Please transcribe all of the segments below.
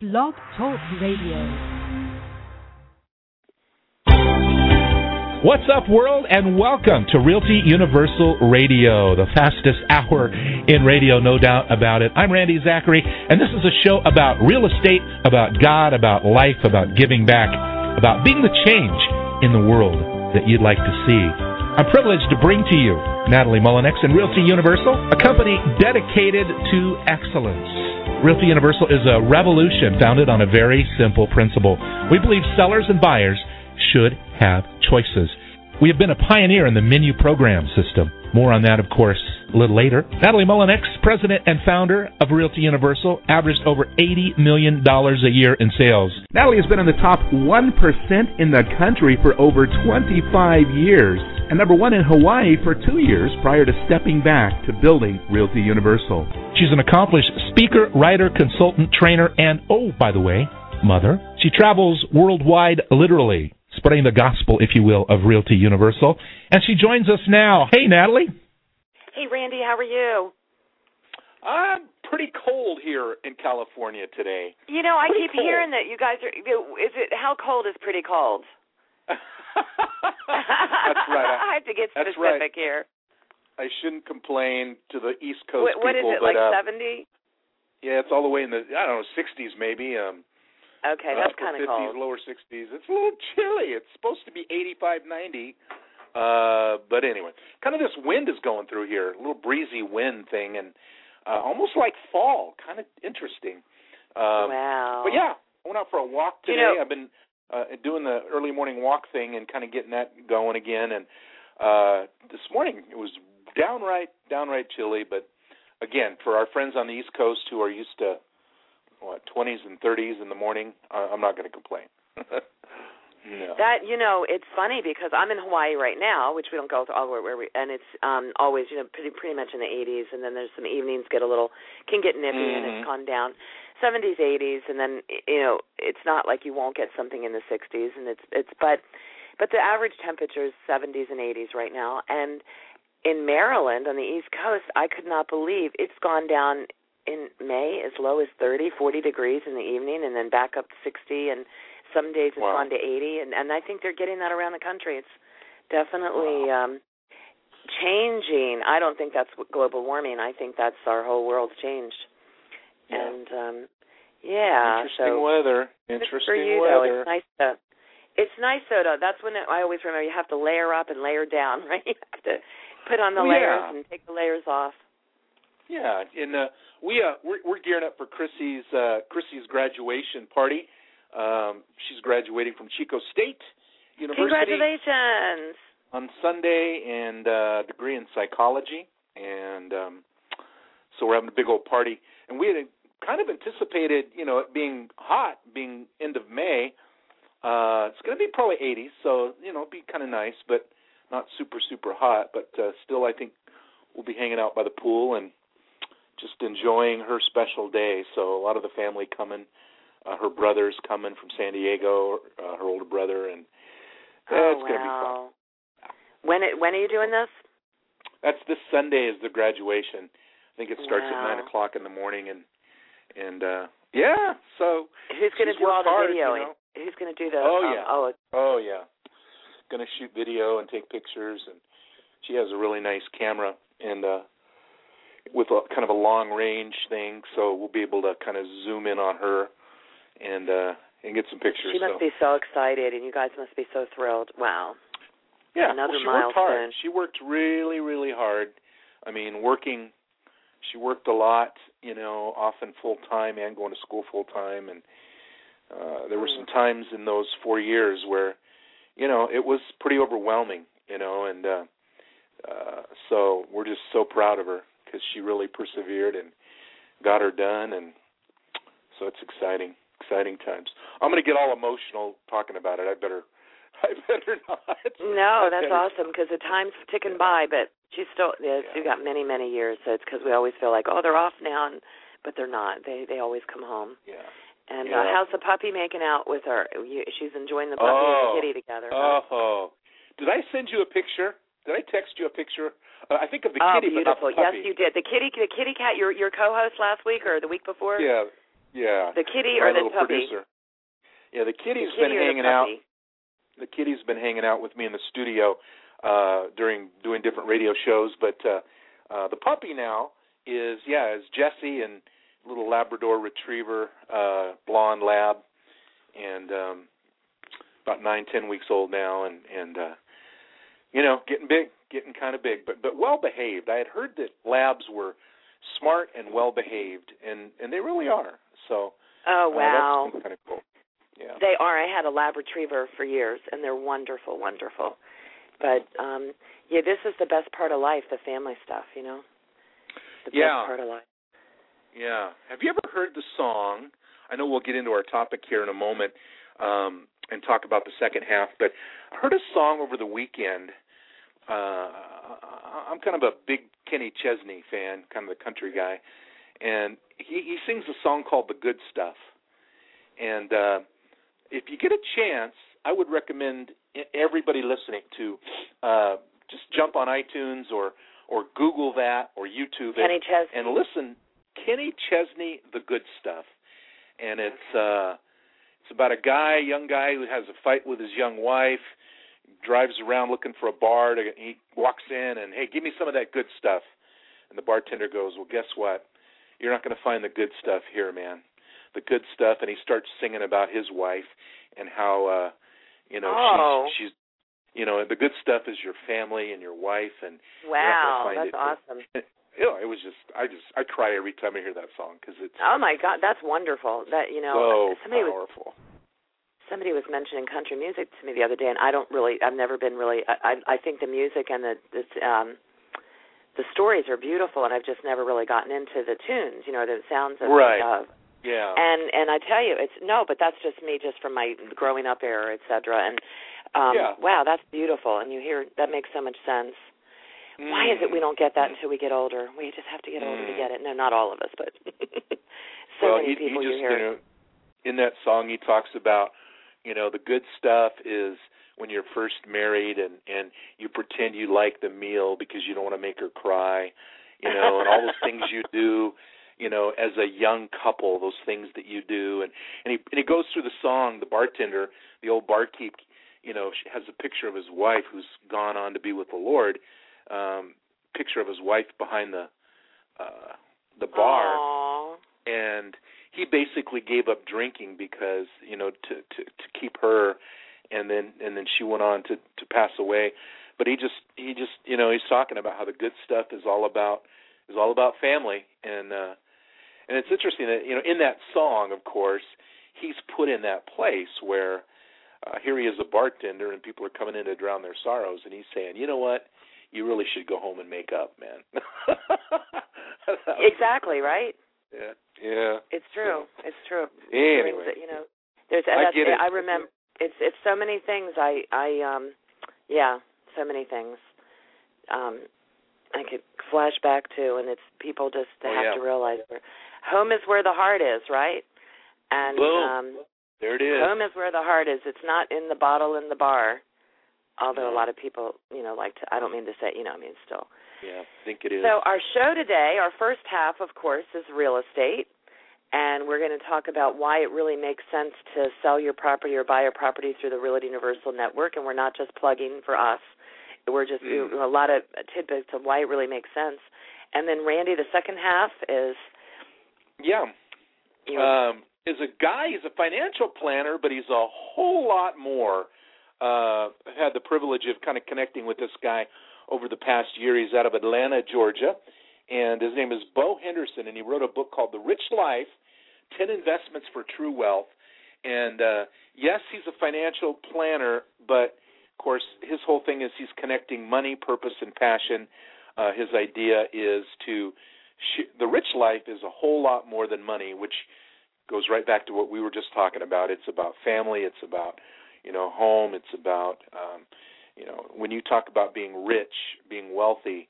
Blog Talk Radio. What's up, world, and welcome to Realty Universal Radio, the fastest hour in radio, no doubt about it. I'm Randy Zachary, and this is a show about real estate, about God, about life, about giving back, about being the change in the world that you'd like to see. I'm privileged to bring to you Natalie Mullinex and Realty Universal, a company dedicated to excellence. Realty Universal is a revolution founded on a very simple principle. We believe sellers and buyers should have choices. We have been a pioneer in the menu program system. More on that, of course, a little later. Natalie Mullinex, president and founder of Realty Universal, averaged over $80 million a year in sales. Natalie has been in the top 1% in the country for over 25 years, and number one in Hawaii for 2 years prior to stepping back to building Realty Universal. She's an accomplished speaker, writer, consultant, trainer, and, oh, by the way, mother. She travels worldwide, literally, spreading the gospel, if you will, of Realty Universal. And she joins us now. Hey, Natalie. Hey, Randy, how are you? I'm pretty cold here in California today. You know, I keep hearing that you guys are, how cold is pretty cold? That's right. I have to get specific here. I shouldn't complain to the East Coast what people. What is it, but, like 70? Yeah, it's all the way in the, 60s maybe. Okay, that's kind of cold. 50s, lower 60s. It's a little chilly. It's supposed to be 85, 90. But anyway, kind of this wind is going through here, a little breezy wind thing, and almost like fall, kind of interesting. Wow. But yeah, I went out for a walk today. I've been doing the early morning walk thing and kind of getting that going again. And this morning it was downright chilly. But again, for our friends on the East Coast who are used to 20s and 30s in the morning, I'm not going to complain. No. That, it's funny because I'm in Hawaii right now, which we don't go all the way and it's always, pretty much in the 80s, and then there's some evenings can get nippy, and it's gone down 70s, 80s, and then, it's not like you won't get something in the 60s, and but the average temperature is 70s and 80s right now, and in Maryland on the East Coast, I could not believe it's gone down in May as low as 30, 40 degrees in the evening, and then back up to 60, and some days it's gone to 80, and I think they're getting that around the country. It's definitely changing. I don't think that's global warming. I think that's our whole world's changed. Yeah. And, Interesting weather. For you, though, it's nice, though. That's when I always remember you have to layer up and layer down, right? You have to put on the layers and take the layers off. Yeah, and we're gearing up for Chrissy's graduation party. She's graduating from Chico State University. Congratulations! On Sunday, and a degree in psychology, and so we're having a big old party. And we had kind of anticipated, it being hot, being end of May. It's going to be probably 80s, so it'll be kind of nice, but not super, super hot. But still, I think we'll be hanging out by the pool and just enjoying her special day. So a lot of the family coming. Her brother's coming from San Diego, her older brother, and it's going to be fun. When are you doing this? That's this Sunday is the graduation. I think it starts at 9 o'clock in the morning, and so who's going to do all the videoing? Who's going to do the? Oh yeah, going to shoot video and take pictures, and she has a really nice camera and with a kind of a long range thing, so we'll be able to kind of zoom in on her. And get some pictures. She must be so excited, and you guys must be so thrilled. Wow. Yeah, another she milestone. Worked hard. She worked really, really hard. I mean, she worked a lot, often full-time and going to school full-time. And there were some times in those 4 years where, it was pretty overwhelming, and so we're just so proud of her because she really persevered and got her done, and so it's exciting times. I'm going to get all emotional talking about it. I better not. No, that's awesome because the time's ticking by, but she's still got many, many years. So it's because we always feel like, they're off now, but they're not. They always come home. Yeah. And how's the puppy making out with her? She's enjoying the puppy and the kitty together. Huh? Oh, did I send you a picture? Did I text you a picture? I think of the kitty, beautiful. but not the puppy. Yes, you did. The kitty cat. Your co-host last week or the week before. Yeah. Yeah. The kitty my or the little puppy? Producer. Yeah, the kitty's the kitty been hanging out. The kitty's been hanging out with me in the studio during doing different radio shows, but the puppy now is Jessie, and little Labrador Retriever, blonde lab, and about 9-10 weeks old now, and getting big, getting kind of big, but well behaved. I had heard that labs were smart and well behaved, and they really are. So wow, that's kind of cool. Yeah, they are. I had a lab retriever for years, and they're wonderful, wonderful. But this is the best part of life, the family stuff. The best part of life. Yeah. Have you ever heard the song? I know we'll get into our topic here in a moment and talk about the second half, but I heard a song over the weekend. I'm kind of a big Kenny Chesney fan, kind of the country guy, and he sings a song called The Good Stuff. And if you get a chance, I would recommend everybody listening to just jump on iTunes or Google that or YouTube Kenny it Chesney. and listen. Kenny Chesney, The Good Stuff. And it's about a young guy who has a fight with his young wife, drives around looking for a bar. He walks in and, hey, give me some of that good stuff. And the bartender goes, well, guess what? You're not going to find the good stuff here, man. The good stuff. And he starts singing about his wife and how, she's the good stuff is your family and your wife. And wow, that's awesome. It was just I cry every time I hear that song because it's. Oh my God, that's wonderful. That so powerful. Somebody was mentioning country music to me the other day, and I've never been really. I think the music and the stories are beautiful, and I've just never really gotten into the tunes. The sounds of right. Yeah. And I tell you, but that's just me, just from my growing up era, et cetera. And wow, that's beautiful, and that makes so much sense. Why is it we don't get that until we get older? We just have to get older to get it. No, not all of us, but many people you hear. In that song, he talks about, the good stuff is when you're first married and you pretend you like the meal because you don't want to make her cry, and all those things you do, as a young couple, those things that you do. And he goes through the song, the bartender, the old barkeep, has a picture of his wife who's gone on to be with the Lord. Picture of his wife behind the bar. Aww. And he basically gave up drinking because to keep her, and then she went on to pass away. But he just he's talking about how the good stuff is all about family, and it's interesting that in that song, of course, he's put in that place where here he is, a bartender, and people are coming in to drown their sorrows, and he's saying, you know what? You really should go home and make up, man. Exactly, right? Yeah. It's true. It's true. Anyway, I remember. It's so many things. So many things. I could flash back to, and it's people just have to realize home is where the heart is, right? And boom. There it is. Home is where the heart is. It's not in the bottle in the bar. Although a lot of people, like to, I don't mean to say, still. Yeah, I think it is. So our show today, our first half, of course, is real estate. And we're going to talk about why it really makes sense to sell your property or buy a property through the Realty Universal Network. And we're not just plugging for us. We're just a lot of tidbits of why it really makes sense. And then, Randy, the second half is... Yeah. Is a guy, he's a financial planner, but he's a whole lot more. I've had the privilege of kind of connecting with this guy over the past year. He's out of Atlanta, Georgia, and his name is Bo Henderson, and he wrote a book called The Rich Life, 10 Investments for True Wealth. And, yes, he's a financial planner, but, of course, his whole thing is he's connecting money, purpose, and passion. His idea is the rich life is a whole lot more than money, which goes right back to what we were just talking about. It's about family. It's about home. It's about, when you talk about being rich, being wealthy,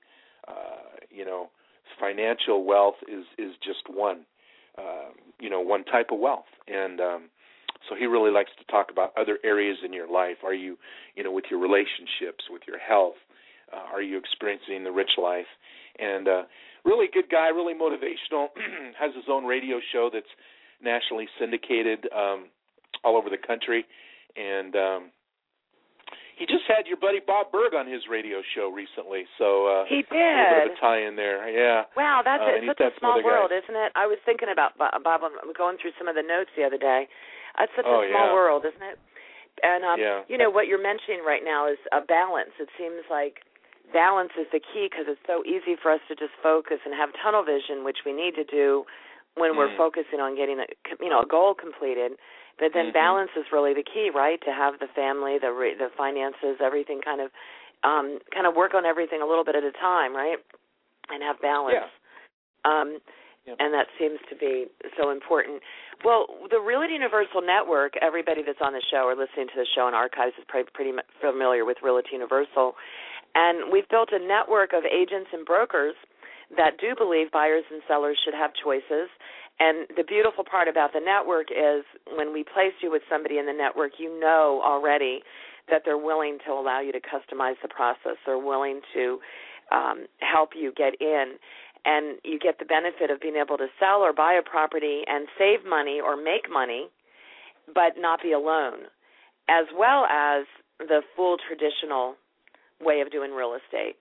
financial wealth is just one type of wealth. And so he really likes to talk about other areas in your life. Are you, with your relationships, with your health, are you experiencing the rich life? And really good guy, really motivational, has his own radio show that's nationally syndicated all over the country. And he just had your buddy Bob Berg on his radio show recently. So he did. A little bit of a tie-in there, yeah. Wow, that's such a small world, isn't it? I was thinking about Bob, going through some of the notes the other day. It's such a small world, isn't it? And, you know, what you're mentioning right now is a balance. It seems like balance is the key because it's so easy for us to just focus and have tunnel vision, which we need to do when we're focusing on getting a goal completed. But then balance is really the key, right? To have the family, the finances, everything kind of work on everything a little bit at a time, right? And have balance. Yeah. And that seems to be so important. Well, the Realty Universal Network, everybody that's on the show or listening to the show in archives is pretty familiar with Realty Universal. And we've built a network of agents and brokers that do believe buyers and sellers should have choices. And the beautiful part about the network is when we place you with somebody in the network, you know already that they're willing to allow you to customize the process. They're willing to help you get in. And you get the benefit of being able to sell or buy a property and save money or make money, but not be alone, as well as the full traditional way of doing real estate.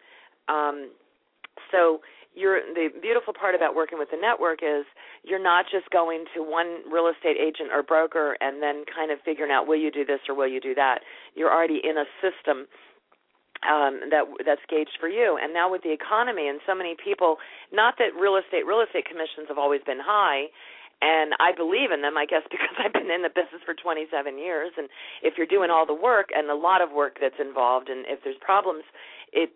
So the beautiful part about working with the network is you're not just going to one real estate agent or broker and then kind of figuring out, will you do this or will you do that? You're already in a system that's gauged for you. And now with the economy and so many people, not that real estate commissions have always been high, and I believe in them, I guess, because I've been in the business for 27 years. And if you're doing all the work and a lot of work that's involved, and if there's problems, it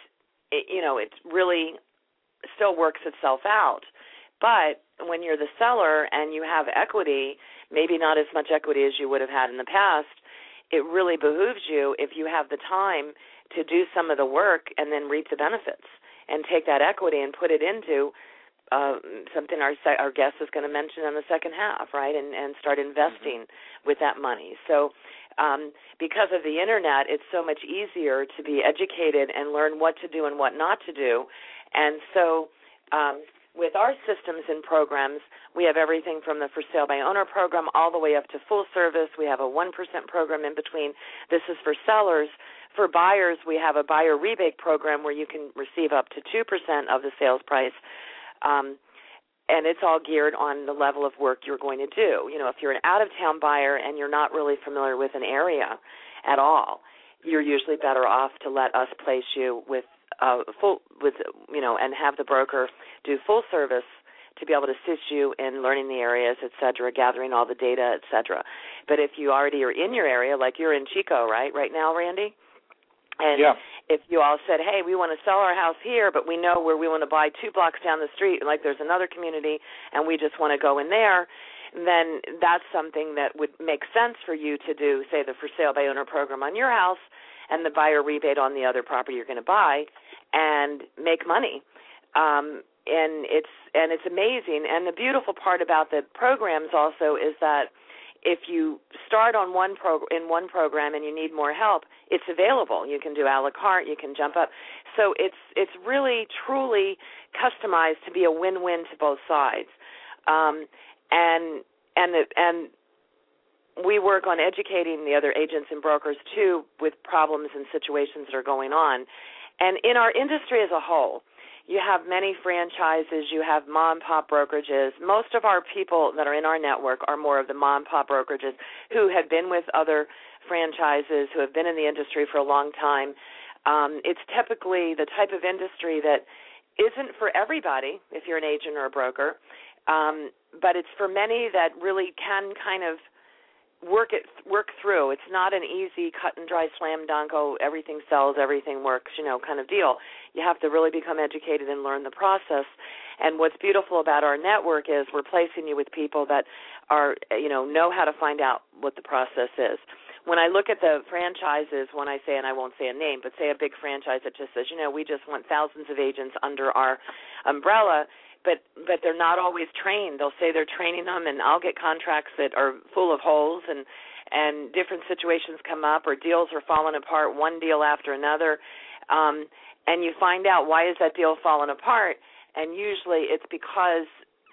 really still works itself out. But when you're the seller and you have equity, maybe not as much equity as you would have had in the past, it really behooves you, if you have the time, to do some of the work and then reap the benefits and take that equity and put it into something our guest is going to mention in the second half, right, and start investing with that money. So because of the Internet, it's so much easier to be educated and learn what to do and what not to do. And so with our systems and programs, we have everything from the For Sale by Owner program all the way up to full service. We have a 1% program in between. This is for sellers. For buyers, we have a buyer rebate program where you can receive up to 2% of the sales price, and it's all geared on the level of work you're going to do. You know, if you're an out-of-town buyer and you're not really familiar with an area at all, you're usually better off to let us place you with and have the broker do full service to be able to assist you in learning the areas, et cetera, gathering all the data, et cetera. But if you already are in your area, like you're in Chico, right now, Randy? And if you all said, hey, we want to sell our house here, but we know where we want to buy 2 blocks down the street, like there's another community, and we just want to go in there, then that's something that would make sense for you to do, say, the For Sale by Owner program on your house and the buyer rebate on the other property you're going to buy and make money. And it's amazing. And the beautiful part about the programs also is that if you start on one program and you need more help, it's available. You can do a la carte. You can jump up. So it's really truly customized to be a win-win to both sides. And we work on educating the other agents and brokers too with problems and situations that are going on. And in our industry as a whole, you have many franchises, you have mom-and-pop brokerages. Most of our people that are in our network are more of the mom-and-pop brokerages who have been with other franchises, who have been in the industry for a long time. It's typically the type of industry that isn't for everybody, if you're an agent or a broker, but it's for many that really can kind of work through. It's not an easy cut and dry slam dunk, everything sells, everything works, kind of deal. You have to really become educated and learn the process. And what's beautiful about our network is we're placing you with people that are, know how to find out what the process is. When I look at the franchises, when I say, and I won't say a name, but say a big franchise that just says, we just want thousands of agents under our umbrella, but they're not always trained. They'll say they're training them, and I'll get contracts that are full of holes, and different situations come up, or deals are falling apart, one deal after another, and you find out, why is that deal falling apart? And usually it's because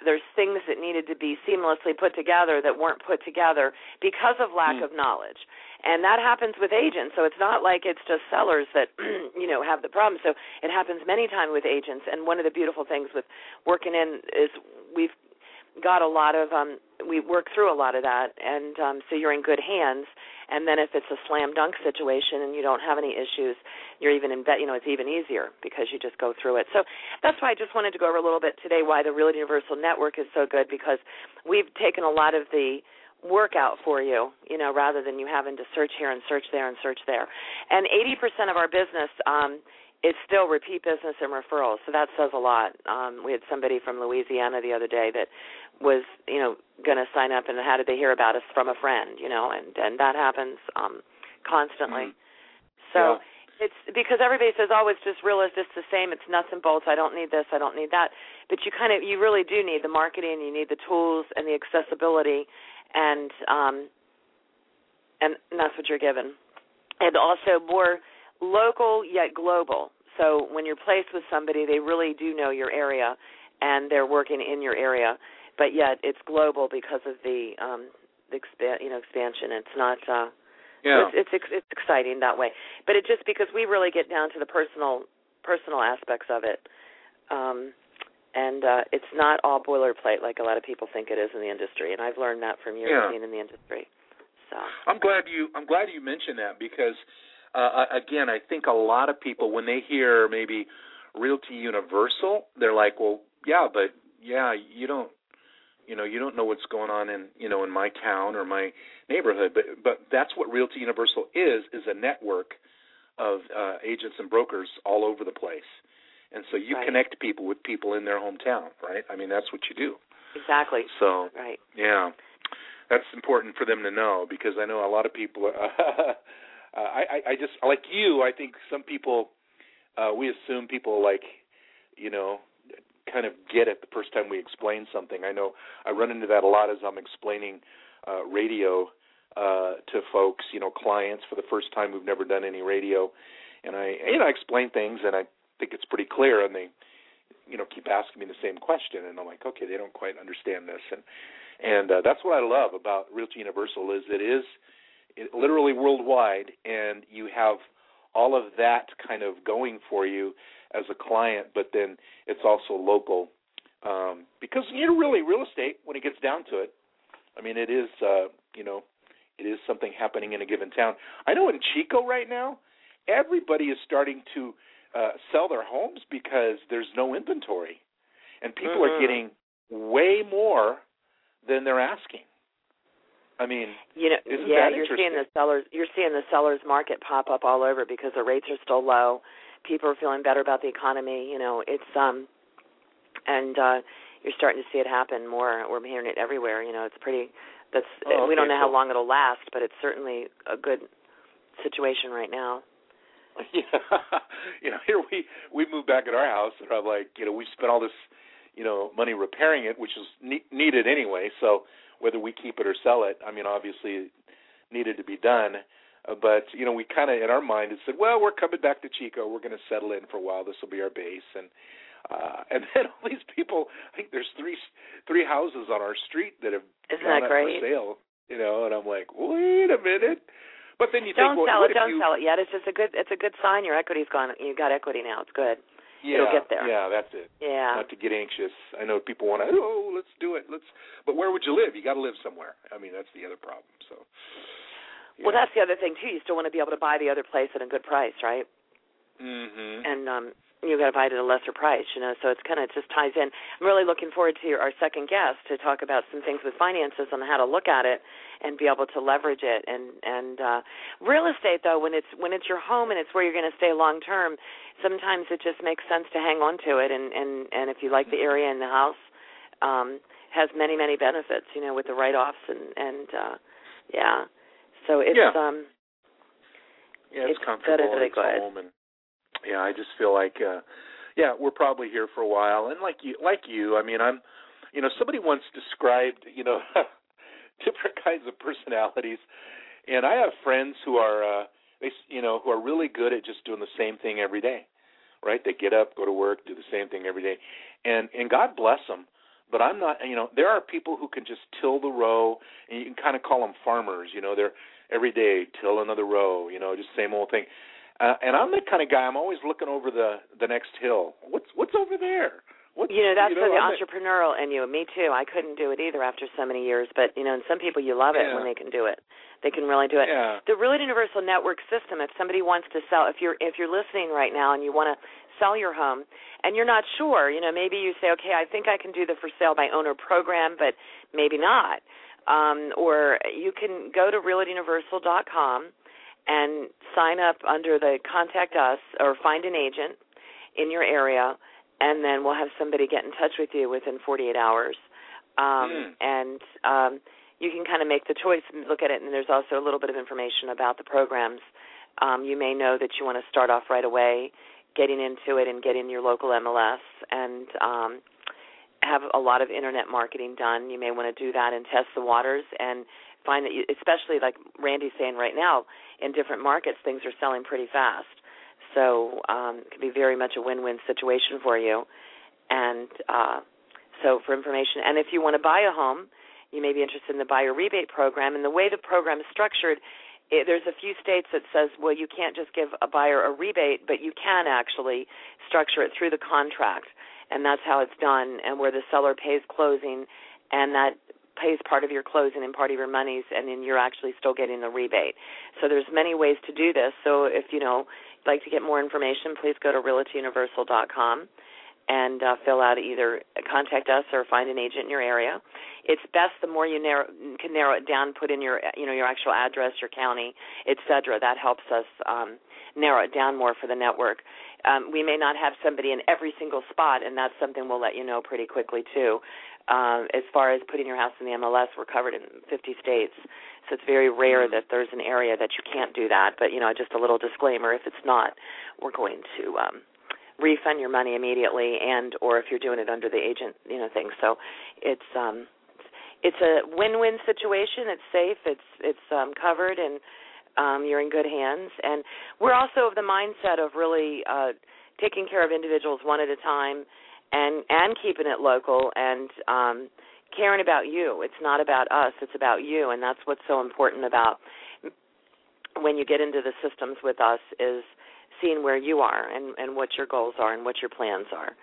there's things that needed to be seamlessly put together that weren't put together because of lack of knowledge. And that happens with agents, so it's not like it's just sellers that, have the problem. So it happens many times with agents, and one of the beautiful things with working in is we've got a lot of, we work through a lot of that, and so you're in good hands. And then if it's a slam dunk situation and you don't have any issues, you're even in it's even easier because you just go through it. So that's why I just wanted to go over a little bit today why the Realty Universal Network is so good, because we've taken a lot of the work out for you, rather than you having to search here and search there and search there. And 80% of our business is still repeat business and referrals, so that says a lot. We had somebody from Louisiana the other day that was, going to sign up, and how did they hear about us? From a friend, and that happens constantly. So it's because everybody says, oh, it's just real, it's just the same, it's nuts and bolts, I don't need this, I don't need that. But you really do need the marketing, you need the tools and the accessibility, and that's what you're given. And also more local yet global. So when you're placed with somebody, they really do know your area, and they're working in your area, but yet it's global because of the expansion. It's not. It's exciting that way. But it just because we really get down to the personal aspects of it, and it's not all boilerplate like a lot of people think it is in the industry. And I've learned that from years of being in the industry. So I'm glad you mentioned that, because again, I think a lot of people, when they hear maybe Realty Universal, they're like, well, you don't know what's going on in my town or my neighborhood, but that's what Realty Universal is a network of agents and brokers all over the place. And so you connect people with people in their hometown, right? I mean, that's what you do. Exactly. So, that's important for them to know, because I know a lot of people I just, like you, I think some people, we assume people kind of get it the first time we explain something. I know I run into that a lot as I'm explaining radio to folks, clients for the first time who've never done any radio. And I explain things, and I think it's pretty clear, and they, keep asking me the same question, and I'm like, okay, they don't quite understand this. And that's what I love about Realty Universal is it is literally worldwide, and you have all of that kind of going for you as a client, but then it's also local, because really real estate, when it gets down to it, I mean, it is it is something happening in a given town. I know in Chico right now, everybody is starting to sell their homes because there's no inventory, and people are getting way more than they're asking. I mean, isn't that you're seeing the sellers market pop up all over because the rates are still low. People are feeling better about the economy. It's and you're starting to see it happen more. We're hearing it everywhere. It's pretty. We don't know how long it'll last, but it's certainly a good situation right now. Yeah, here we moved back at our house, and I'm like, we spent all this, money repairing it, which is needed anyway. So whether we keep it or sell it, I mean, obviously it needed to be done. But, we kind of, in our mind, had said, well, we're coming back to Chico. We're going to settle in for a while. This will be our base. And then all these people, I think there's three houses on our street that have gone up for sale, and I'm like, wait a minute. But then you don't think, sell it yet. It's just a good sign. Your equity's gone. You got equity now. It's good. Yeah, it'll get there. Yeah, that's it. Yeah. Not to get anxious. I know people want to, let's do it. But where would you live? You got to live somewhere. I mean, that's the other problem. So. Yeah. Well, that's the other thing too. You still want to be able to buy the other place at a good price, right? Mm-hmm. And you got to buy it at a lesser price, So it's kind of just ties in. I'm really looking forward to our second guest to talk about some things with finances on how to look at it and be able to leverage it. And real estate, though, when it's your home and it's where you're going to stay long term, sometimes it just makes sense to hang on to it. And if you like the area and the house, has many benefits, with the write-offs and So it's it's comfortable. It's home, and I just feel like we're probably here for a while. And like you, I mean, I'm, somebody once described, different kinds of personalities, and I have friends who are who are really good at just doing the same thing every day, right? They get up, go to work, do the same thing every day, and God bless them. But I'm not, there are people who can just till the row, and you can kind of call them farmers. They're every day till another row, just same old thing. And I'm that kind of guy. I'm always looking over the next hill. What's over there? That's the entrepreneurial in you. Me too. I couldn't do it either after so many years. But and some people, you love it when they can do it. They can really do it. Yeah. The Realty Universal Network system. If somebody wants to sell, if you're listening right now and you want to sell your home and you're not sure, maybe you say, okay, I think I can do the for sale by owner program, but maybe not. Or you can go to realtyuniversal.com and sign up under the Contact Us or Find an Agent in your area, and then we'll have somebody get in touch with you within 48 hours. And you can kind of make the choice and look at it, and there's also a little bit of information about the programs. You may know that you want to start off right away, getting into it and getting your local MLS and have a lot of Internet marketing done. You may want to do that and test the waters and find that, especially like Randy's saying right now, in different markets, things are selling pretty fast. So it can be very much a win-win situation for you. And so for information, and if you want to buy a home, you may be interested in the buyer rebate program. And the way the program is structured, there's a few states that says, well, you can't just give a buyer a rebate, but you can actually structure it through the contract. And that's how it's done, and where the seller pays closing, and that pays part of your closing and part of your monies, and then you're actually still getting the rebate. So there's many ways to do this. So if you'd like to get more information, please go to realtyuniversal.com and fill out either Contact Us or Find an Agent in your area. It's best the more you can narrow it down, put in your your actual address, your county, et cetera. That helps us narrow it down more for the network. We may not have somebody in every single spot, and that's something we'll let you know pretty quickly too. As far as putting your house in the MLS, we're covered in 50 states, so it's very rare that there's an area that you can't do that. But just a little disclaimer: if it's not, we're going to refund your money immediately, or if you're doing it under the agent, thing. So it's a win-win situation. It's safe. It's covered, and you're in good hands. And we're also of the mindset of really taking care of individuals one at a time, and keeping it local, and caring about you. It's not about us. It's about you, and that's what's so important about when you get into the systems with us is seeing where you are and what your goals are and what your plans are.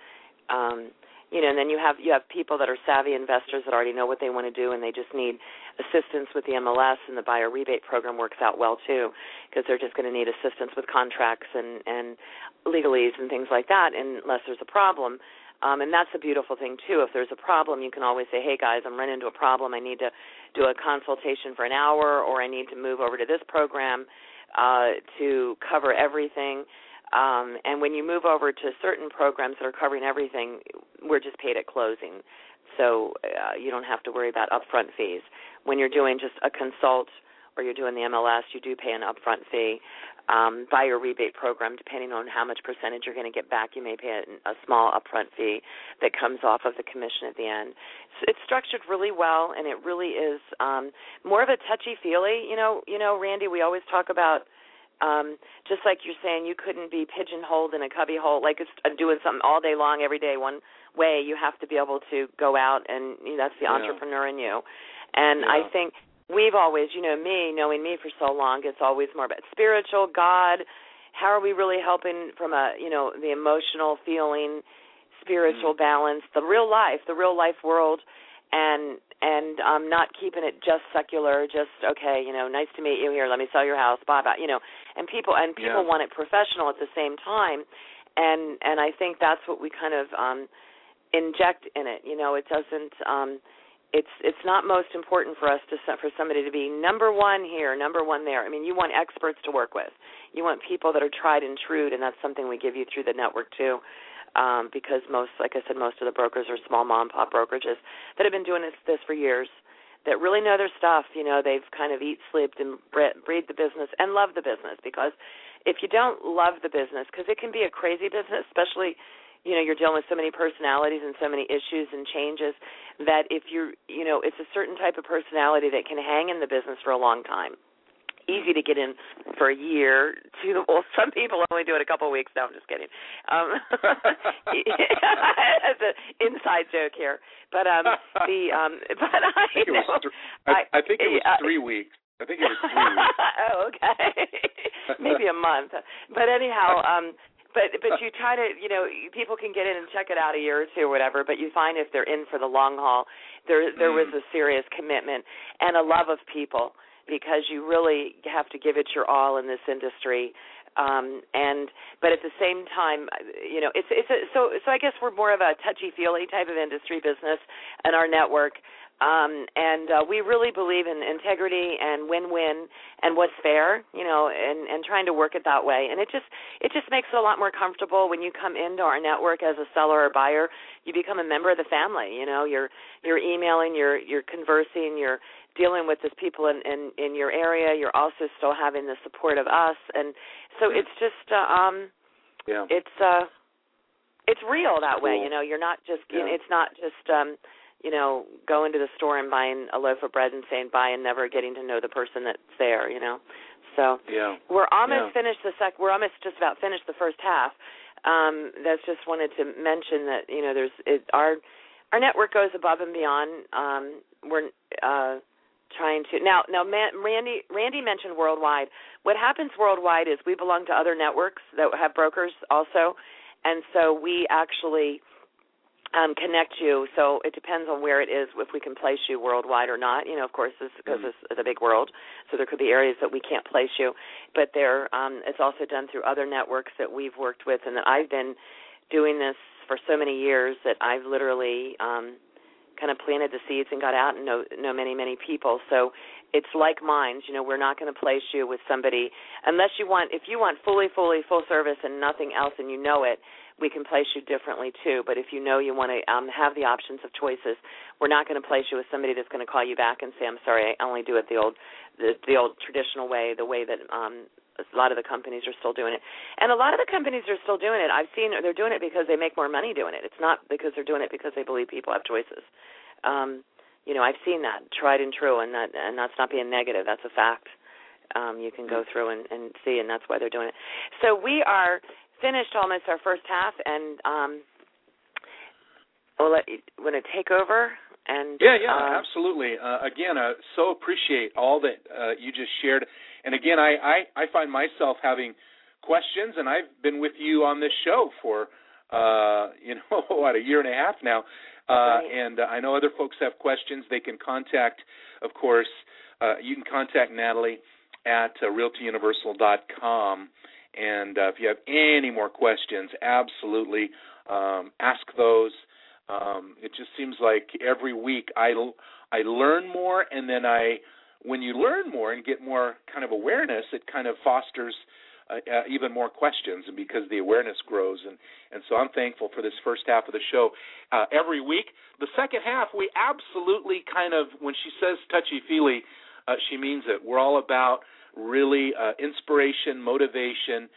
And then you have people that are savvy investors that already know what they want to do, and they just need assistance with the MLS, and the buyer rebate program works out well too, because they're just going to need assistance with contracts and legalese and things like that unless there's a problem. And that's a beautiful thing too. If there's a problem, you can always say, hey guys, I'm running into a problem. I need to do a consultation for an hour, or I need to move over to this program to cover everything. And when you move over to certain programs that are covering everything, we're just paid at closing. So you don't have to worry about upfront fees. When you're doing just a consult or you're doing the MLS, you do pay an upfront fee. Buyer rebate program, depending on how much percentage you're going to get back, you may pay a small upfront fee that comes off of the commission at the end. So it's structured really well, and it really is more of a touchy-feely. Randy, we always talk about just like you're saying, you couldn't be pigeonholed in a cubbyhole, like it's doing something all day long, every day, one way. You have to be able to go out, and that's the entrepreneur in you. And I think we've always, knowing me for so long, it's always more about spiritual, God. How are we really helping from the emotional feeling, spiritual balance, the real life world, and not keeping it just secular, just okay, nice to meet you here, let me sell your house, bye bye, and people want it professional at the same time, and I think that's what we kind of inject in it. It doesn't. It's not most important for us for somebody to be number one here, number one there. I mean, you want experts to work with. You want people that are tried and true, and that's something we give you through the network too. Because like I said, most of the brokers are small mom-and-pop brokerages that have been doing this for years, that really know their stuff. They've kind of eat, slept, and breathed the business and love the business. Because if you don't love the business, because it can be a crazy business, especially you're dealing with so many personalities and so many issues and changes, that if it's a certain type of personality that can hang in the business for a long time. easy to get in for a year. Well, some people only do it a couple of weeks. No, I'm just kidding. That's an inside joke here. But I think it was 3 weeks. I think it was 3 weeks. Oh, okay. Maybe a month. But anyhow, but you try to, people can get in and check it out a year or two or whatever, but you find if they're in for the long haul, there was a serious commitment and a love of people, because you really have to give it your all in this industry. But at the same time, so I guess we're more of a touchy-feely type of industry business in our network. We really believe in integrity and win-win and what's fair, and trying to work it that way. And it just makes it a lot more comfortable when you come into our network as a seller or buyer. You become a member of the family. You're emailing, you're conversing, you're dealing with these people in your area. You're also still having the support of us, and so it's just it's real that way. You're not just it's not just going to the store and buying a loaf of bread and saying bye and never getting to know the person that's there, So we're almost finished we're almost just about finished the first half. That's just wanted to mention that, our network goes above and beyond. We're trying to now Randy mentioned worldwide. What happens worldwide is we belong to other networks that have brokers also, and so we actually connect you. So it depends on where it is, if we can place you worldwide or not. Of course, because this is a big world, so there could be areas that we can't place you. But it's also done through other networks that we've worked with, and that I've been doing this for so many years that I've literally kind of planted the seeds and got out and know many, many people. So it's like minds. We're not going to place you with somebody unless if you want full service and nothing else, and you know it, we can place you differently too. But if you want to have the options of choices, we're not going to place you with somebody that's going to call you back and say, I'm sorry, I only do it the old traditional way, the way that a lot of the companies are still doing it. And a lot of the companies are still doing it. I've seen they're doing it because they make more money doing it. It's not because they're doing it because they believe people have choices. I've seen that, tried and true, and that's not being negative. That's a fact. You can go through and see, and that's why they're doing it. So we are finished almost our first half, and want to take over? And absolutely. Again, so appreciate all that you just shared. And again, I find myself having questions, and I've been with you on this show for a year and a half now. And I know other folks have questions. They can contact, of course, you can contact Natalie at realtyuniversal.com. And if you have any more questions, absolutely ask those. It just seems like every week I learn more, and then when you learn more and get more kind of awareness, it kind of fosters even more questions, and because the awareness grows. And so I'm thankful for this first half of the show every week. The second half, we absolutely kind of, when she says touchy-feely, she means it. We're all about really inspiration, motivation.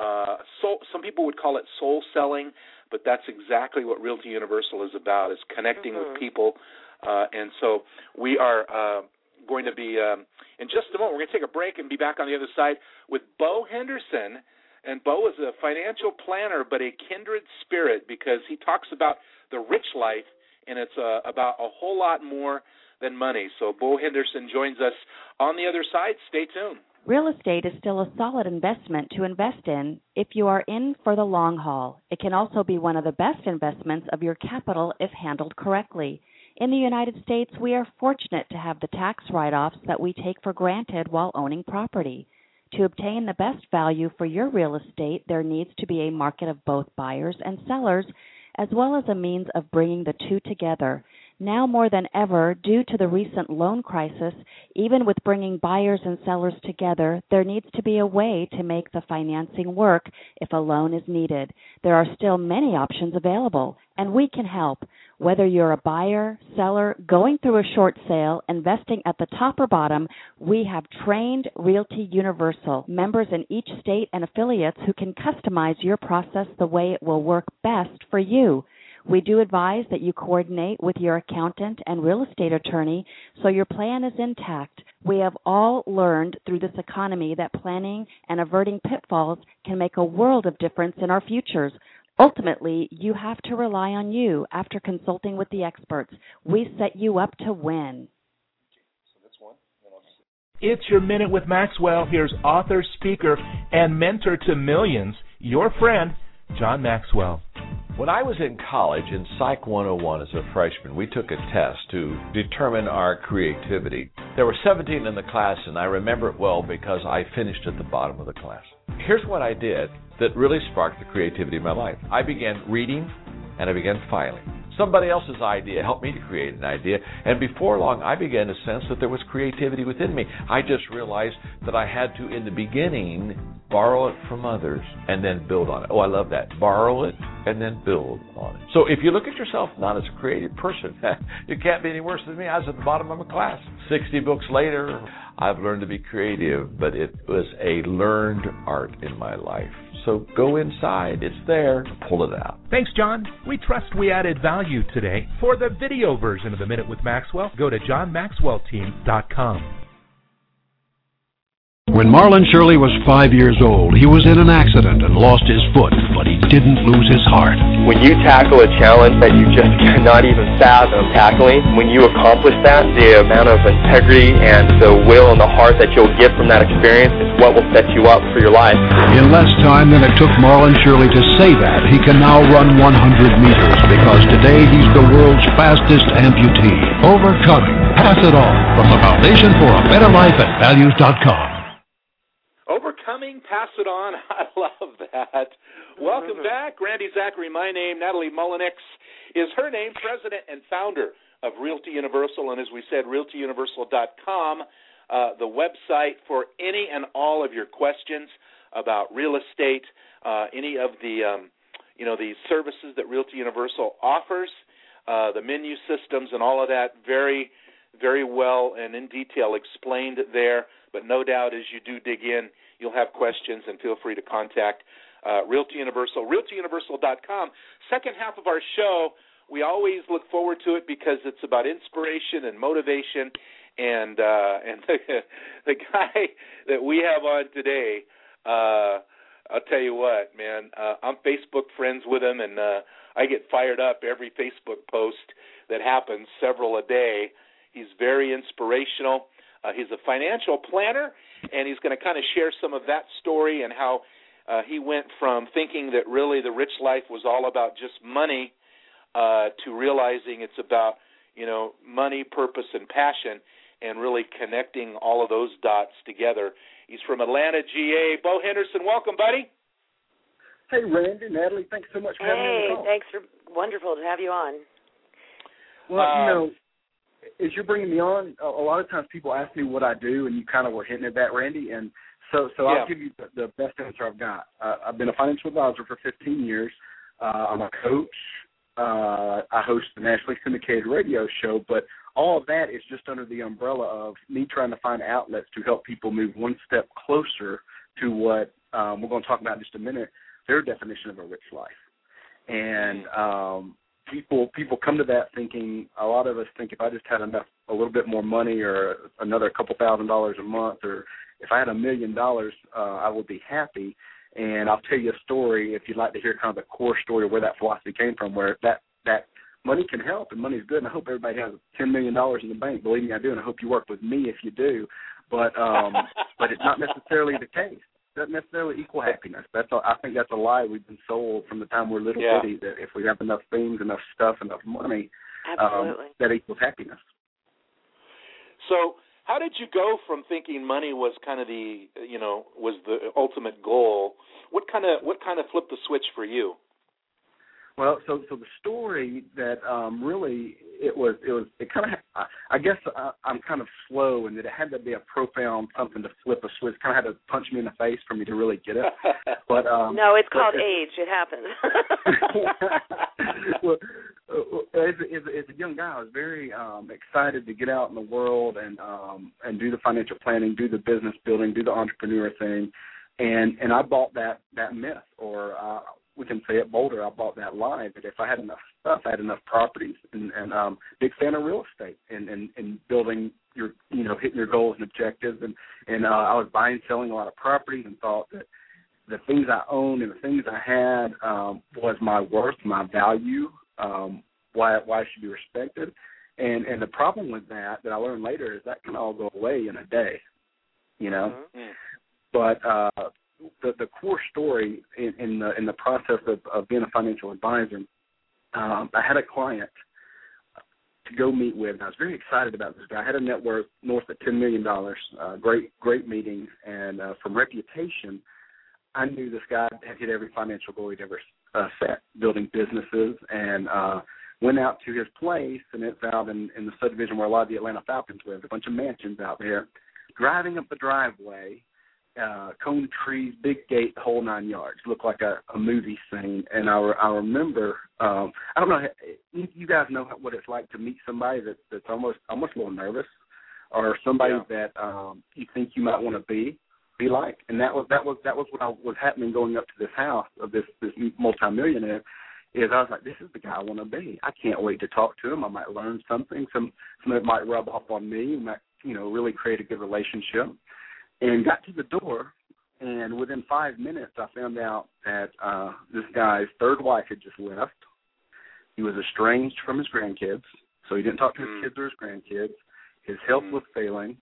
Some people would call it soul selling, but that's exactly what Realty Universal is about, is connecting with people. And so we are going to be, in just a moment, we're going to take a break and be back on the other side with Bo Henderson. And Bo is a financial planner, but a kindred spirit, because he talks about the rich life, and it's about a whole lot more than money. So Bo Henderson joins us on the other side. Stay tuned. Real estate is still a solid investment to invest in if you are in for the long haul. It can also be one of the best investments of your capital if handled correctly. In the United States, we are fortunate to have the tax write-offs that we take for granted while owning property. To obtain the best value for your real estate, there needs to be a market of both buyers and sellers, as well as a means of bringing the two together. Now more than ever, due to the recent loan crisis, even with bringing buyers and sellers together, there needs to be a way to make the financing work if a loan is needed. There are still many options available, and we can help. Whether you're a buyer, seller, going through a short sale, investing at the top or bottom, we have trained Realty Universal, members in each state and affiliates who can customize your process the way it will work best for you. We do advise that you coordinate with your accountant and real estate attorney so your plan is intact. We have all learned through this economy that planning and averting pitfalls can make a world of difference in our futures. Ultimately, you have to rely on you after consulting with the experts. We set you up to win. It's your Minute with Maxwell. Here's author, speaker, and mentor to millions, your friend, John Maxwell. When I was in college in Psych 101 as a freshman, we took a test to determine our creativity. There were 17 in the class, and I remember it well because I finished at the bottom of the class. Here's what I did that really sparked the creativity of my life. I began reading, and I began filing. Somebody else's idea helped me to create an idea, and before long I began to sense that there was creativity within me. I just realized that I had to, in the beginning, borrow it from others and then build on it. Oh, I love that. Borrow it and then build on it. So if you look at yourself not as a creative person, you can't be any worse than me. I was at the bottom of my class. 60 books later, I've learned to be creative, but it was a learned art in my life. So go inside. It's there. Pull it out. Thanks, John. We trust we added value today. For the video version of The Minute with Maxwell, go to johnmaxwellteam.com. When Marlon Shirley was 5 years old, he was in an accident and lost his foot, but he didn't lose his heart. When you tackle a challenge that you just cannot even fathom tackling, when you accomplish that, the amount of integrity and the will and the heart that you'll get from that experience is what will set you up for your life. In less time than it took Marlon Shirley to say that, he can now run 100 meters because today he's the world's fastest amputee. Overcoming. Pass it on from the Foundation for a Better Life at Values.com. Overcoming, pass it on. I love that. Welcome back. Randy Zachary, my name. Natalie Mullenix is her name, president and founder of Realty Universal. And as we said, realtyuniversal.com, the website for any and all of your questions about real estate, any of the, the services that Realty Universal offers, the menu systems and all of that, very, very well and in detail explained there. But no doubt as you do dig in, you'll have questions, and feel free to contact Realty Universal, realtyuniversal.com. Second half of our show, we always look forward to it because it's about inspiration and motivation. And the guy that we have on today, I'll tell you what, man, I'm Facebook friends with him, and I get fired up every Facebook post that happens, several a day. He's very inspirational. He's a financial planner, and he's going to kind of share some of that story and how he went from thinking that really the rich life was all about just money to realizing it's about, money, purpose, and passion, and really connecting all of those dots together. He's from Atlanta, GA. Bo Henderson, welcome, buddy. Hey, Randy, Natalie, thanks so much for having me on the call. Thanks. Wonderful to have you on. Well, as you're bringing me on, a lot of times people ask me what I do, and you kind of were hinting at that, Randy, and so I'll give you the best answer I've got. I've been a financial advisor for 15 years. I'm a coach. I host the nationally syndicated radio show, but all of that is just under the umbrella of me trying to find outlets to help people move one step closer to what we're going to talk about in just a minute, their definition of a rich life. And people come to that thinking, a lot of us think if I just had a little bit more money or another couple $1,000s a month, or if I had $1 million, I would be happy. And I'll tell you a story if you'd like to hear kind of the core story of where that philosophy came from, where that money can help and money's good. And I hope everybody has $10 million in the bank. Believe me, I do, and I hope you work with me if you do. But it's not necessarily the case. It doesn't necessarily equal happiness. I think that's a lie we've been sold from the time we're little bitty, that if we have enough things, enough stuff, enough money, that equals happiness. So how did you go from thinking money was kind of was the ultimate goal? What kind of flipped the switch for you? Well, so the story that really it kind of, I guess I'm kind of slow, and that it had to be a profound something to flip a switch. Kind of had to punch me in the face for me to really get it. But no, it's called age. It happens. Well, as a young guy, I was very excited to get out in the world and do the financial planning, do the business building, do the entrepreneur thing, and I bought that myth, or we can say it bolder, I bought that lie that if I had enough stuff. I had enough properties, and big fan of real estate and building your, hitting your goals and objectives. And I was buying and selling a lot of properties and thought that the things I owned and the things I had was my worth, my value, why I should be respected. And the problem with that I learned later is that can all go away in a day, Mm-hmm. But the core story in the process of being a financial advisor, I had a client to go meet with, and I was very excited about this guy. I had a net worth north of $10 million, great meeting, and from reputation, I knew this guy had hit every financial goal he'd ever set, building businesses, and went out to his place, and it's out in the subdivision where a lot of the Atlanta Falcons live, a bunch of mansions out there. Driving up the driveway, cone trees, big gate, the whole 9 yards. Looked like a movie scene. And I remember, I don't know, you guys know what it's like to meet somebody that's almost a little nervous, or somebody that you think you might want to be like. And that was what was happening going up to this house of this multimillionaire. Is I was like, this is the guy I want to be. I can't wait to talk to him. I might learn something. Some of it might rub off on me. Might really create a good relationship. And got to the door, and within 5 minutes, I found out that this guy's third wife had just left. He was estranged from his grandkids, so he didn't talk to his kids or his grandkids. His health was failing.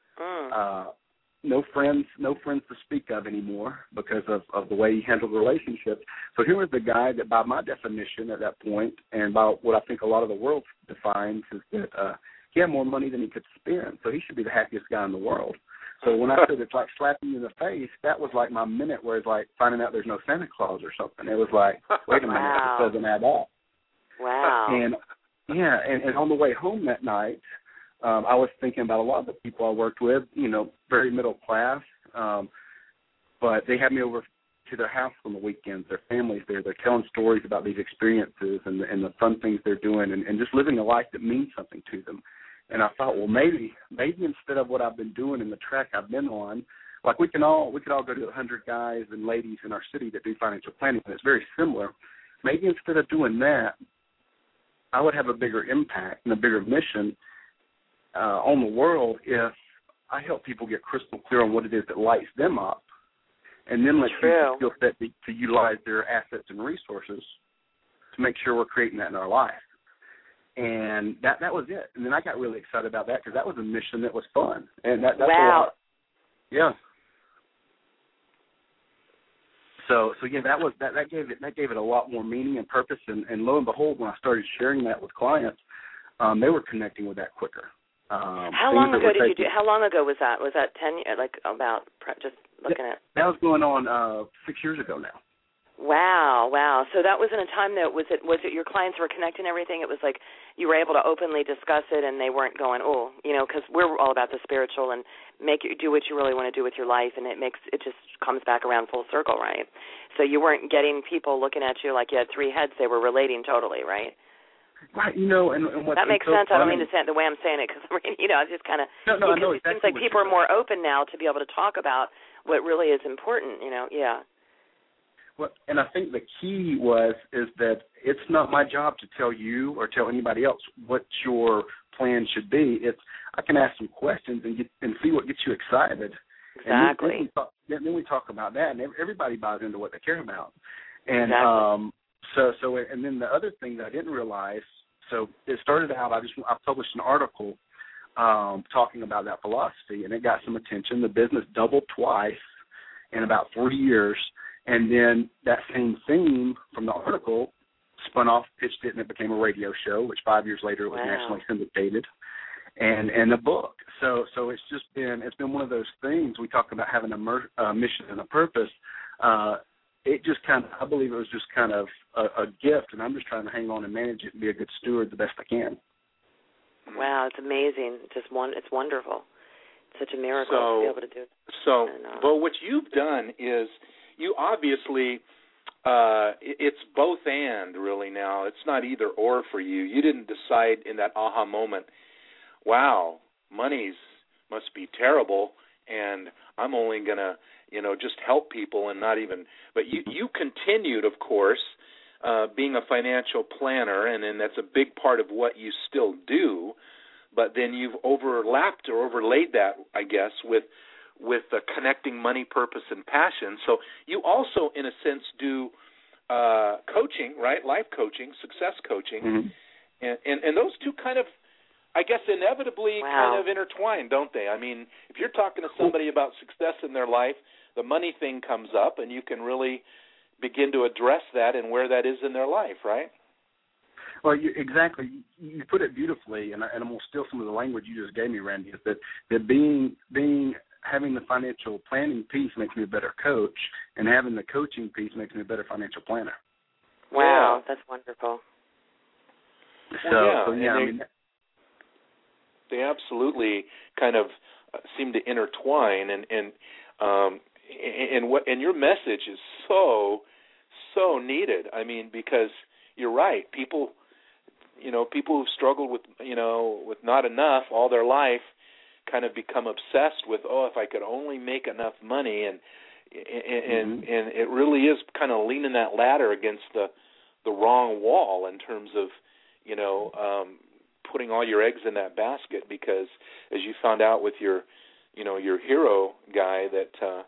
No friends to speak of anymore because of the way he handled relationships. So here was the guy that, by my definition at that point, and by what I think a lot of the world defines, is that he had more money than he could spend, so he should be the happiest guy in the world. So when I said it's like slapping you in the face, that was like my minute where it's like finding out there's no Santa Claus or something. It was like, wait a minute, it doesn't add up. Wow. And and on the way home that night, I was thinking about a lot of the people I worked with, very middle class, but they had me over to their house on the weekends. Their families there. They're telling stories about these experiences and the fun things they're doing and just living a life that means something to them. And I thought, well, maybe instead of what I've been doing in the track I've been on, like we could all go to 100 guys and ladies in our city that do financial planning, and it's very similar. Maybe instead of doing that, I would have a bigger impact and a bigger mission on the world if I help people get crystal clear on what it is that lights them up, and then let people feel set to utilize their assets and resources to make sure we're creating that in our life. And that was it. And then I got really excited about that because that was a mission that was fun. And that's a lot. Yeah. So yeah, that gave it a lot more meaning and purpose. And lo and behold, when I started sharing that with clients, they were connecting with that quicker. How long ago did you do? How long ago was that? Was that 10 years? Like about just looking at. That was going on 6 years ago now. Wow. So that was in a time that was it your clients were connecting everything? It was like you were able to openly discuss it and they weren't going, because we're all about the spiritual and make you do what you really want to do with your life, and it just comes back around full circle, right? So you weren't getting people looking at you like you had three heads. They were relating totally, right? Right, and what that makes sense. I don't mean to say it the way I'm saying it because I just kind of no, I know it seems like people are more open now to be able to talk about what really is important. Yeah. Well, and I think the key is that it's not my job to tell you or tell anybody else what your plan should be. I can ask some questions and see what gets you excited. Exactly. And then we talk about that, and everybody buys into what they care about. And exactly. So and then the other thing that I didn't realize. So it started out. I published an article talking about that philosophy, and it got some attention. The business doubled twice in about 3 years. And then that same theme from the article spun off, pitched it, and it became a radio show, which 5 years later it was nationally syndicated, and a book. So it's been one of those things. We talk about having a mission and a purpose. It just I believe it was just kind of a gift, and I'm just trying to hang on and manage it and be a good steward the best I can. Wow, it's amazing. It's wonderful. It's such a miracle to be able to do it. So, well, what you've done is you obviously, it's both and really now. It's not either or for you. You didn't decide in that aha moment, wow, money must be terrible, and I'm only going to, just help people and not even. But you continued, of course, being a financial planner, and then that's a big part of what you still do, but then you've overlapped or overlaid that, I guess, with connecting money, purpose, and passion. So you also, in a sense, do coaching, right? Life coaching, success coaching, and those two kind of, I guess, inevitably kind of intertwine, don't they? I mean, if you're talking to somebody about success in their life, the money thing comes up, and you can really begin to address that and where that is in their life, right? Well, exactly. You put it beautifully, and I'm going to steal some of the language you just gave me, Randy, is that having the financial planning piece makes me a better coach, and having the coaching piece makes me a better financial planner. Wow, that's wonderful. They absolutely kind of seem to intertwine, and your message is so needed. I mean, because you're right, people who've struggled with not enough all their life kind of become obsessed with, if I could only make enough money, and it really is kind of leaning that ladder against the wrong wall in terms of putting all your eggs in that basket, because as you found out with your hero guy that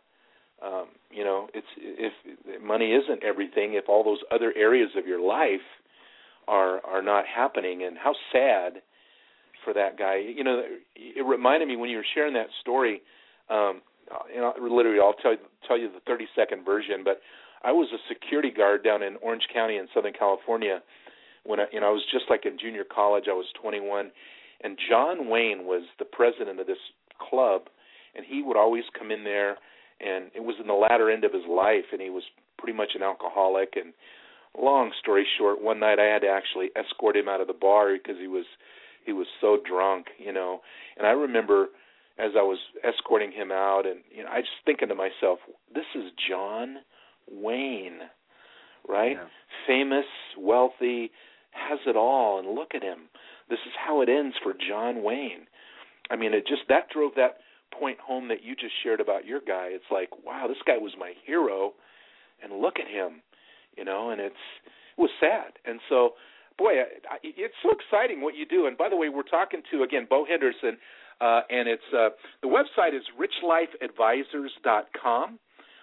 it's if money isn't everything, if all those other areas of your life are not happening, and how sad for that guy. It reminded me when you were sharing that story. Literally, I'll tell you the 30-second version. But I was a security guard down in Orange County in Southern California when I was just like in junior college. I was 21, and John Wayne was the president of this club, and he would always come in there, and it was in the latter end of his life, and he was pretty much an alcoholic. And long story short, one night I had to actually escort him out of the bar because he was so drunk, And I remember as I was escorting him out, and I just thinking to myself, this is John Wayne, right? Yeah. Famous, wealthy, has it all, and look at him. This is how it ends for John Wayne. I mean, that drove that point home that you just shared about your guy. It's like, wow, this guy was my hero, and look at him, and it was sad. And so, boy, it's so exciting what you do. And by the way, we're talking to, again, Bo Henderson, and it's the website is richlifeadvisors.com,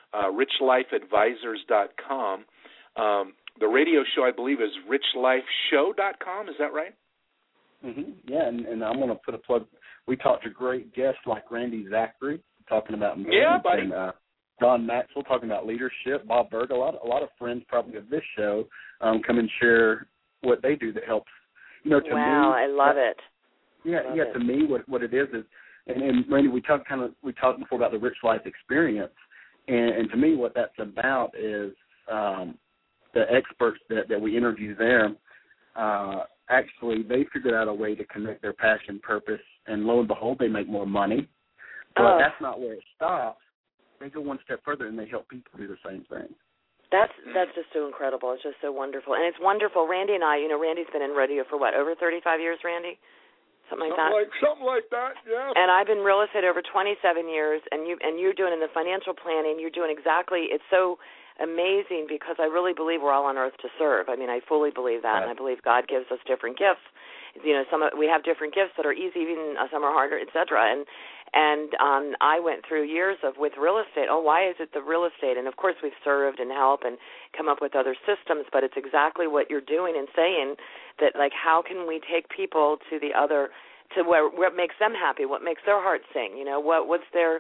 richlifeadvisors.com. The radio show, I believe, is richlifeshow.com. Is that right? Mm-hmm. Yeah, and I'm going to put a plug. We talked to great guests like Randy Zachary talking about marriage, and Don Maxwell talking about leadership, Bob Berg, a lot of friends probably of this show come and share what they do that helps. To me, I love it. Yeah. To me, what it is, and Randy, we talked before about the Rich Life experience, and to me, what that's about is the experts that we interview there. Actually, they figured out a way to connect their passion, purpose, and lo and behold, they make more money. But that's not where it stops. They go one step further, and they help people do the same thing. That's just so incredible. It's just so wonderful. And it's wonderful. Randy and I, Randy's been in radio for what, over 35 years, Randy? Something like that, yeah. And I've been in real estate over 27 years, and you're doing in the financial planning, you're doing exactly, it's so amazing because I really believe we're all on earth to serve. I mean, I fully believe that, and I believe God gives us different gifts. We have different gifts that are easy, even some are harder, et cetera. And I went through years with real estate. Why is it the real estate? And, of course, we've served and helped and come up with other systems, but it's exactly what you're doing and saying that, like, how can we take people to the other, to what makes them happy, what makes their heart sing, what's their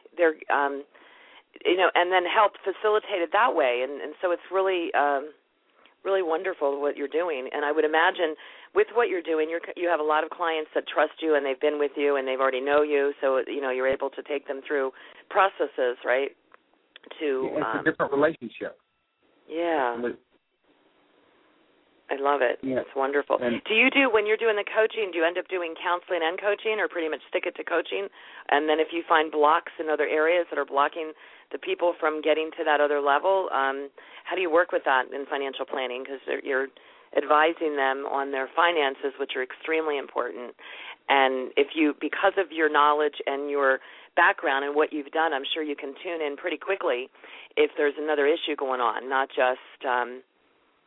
and then help facilitate it that way. And so it's really really wonderful what you're doing. And I would imagine with what you're doing, you have a lot of clients that trust you and they've been with you and they've already know you, so you're able to take them through processes, right? It's a different relationship. Yeah. I love it. Yeah. It's wonderful. And when you're doing the coaching, do you end up doing counseling and coaching, or pretty much stick it to coaching? And then if you find blocks in other areas that are blocking the people from getting to that other level, how do you work with that in financial planning? Because you're advising them on their finances, which are extremely important. And because of your knowledge and your background and what you've done, I'm sure you can tune in pretty quickly if there's another issue going on, not just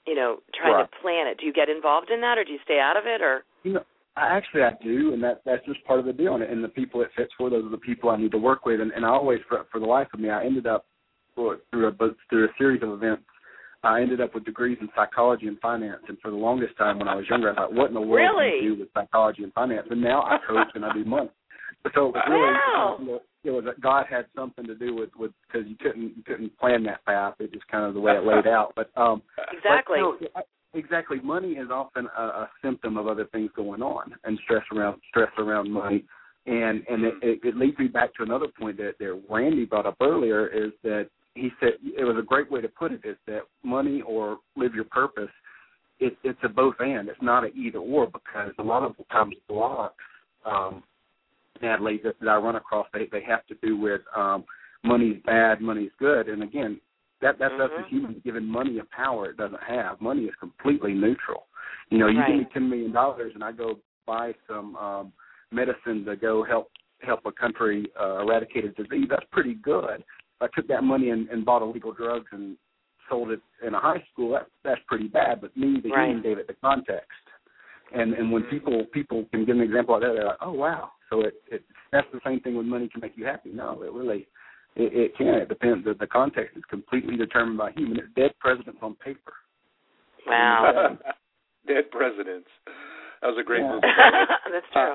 trying to plan it. Do you get involved in that, or do you stay out of it, or? I do, and that's just part of the deal. And the people it fits for, those are the people I need to work with. And I always, for the life of me, I ended up through a series of events. I ended up with degrees in psychology and finance. And for the longest time when I was younger, I thought, what in the world do you do with psychology and finance? And now I coach and I do money. So it was really, it was God had something to do with because you couldn't plan that path. It just kind of the way it laid out. But exactly. Exactly. Money is often a symptom of other things going on, and stress around money. And it leads me back to another point that Randy brought up earlier, is that he said, it was a great way to put it, is that money or live your purpose, it's a both and. It's not an either or, because a lot of the times blocks, sadly, that I run across, they have to do with money's bad, money's good. And again, that's us as humans giving money a power it doesn't have. Money is completely neutral. You give me $10 million and I go buy some medicine to go help a country eradicate a disease. That's pretty good. If I took that money and bought illegal drugs and sold it in a high school, that's pretty bad. But me, the human, gave it the context. And when people can give an example like that, they're like, oh wow. So that's the same thing when money can make you happy. No, it really. It can. It depends. The context is completely determined by human. It's dead presidents on paper. Wow. Dead presidents. That was a great movie. That's true.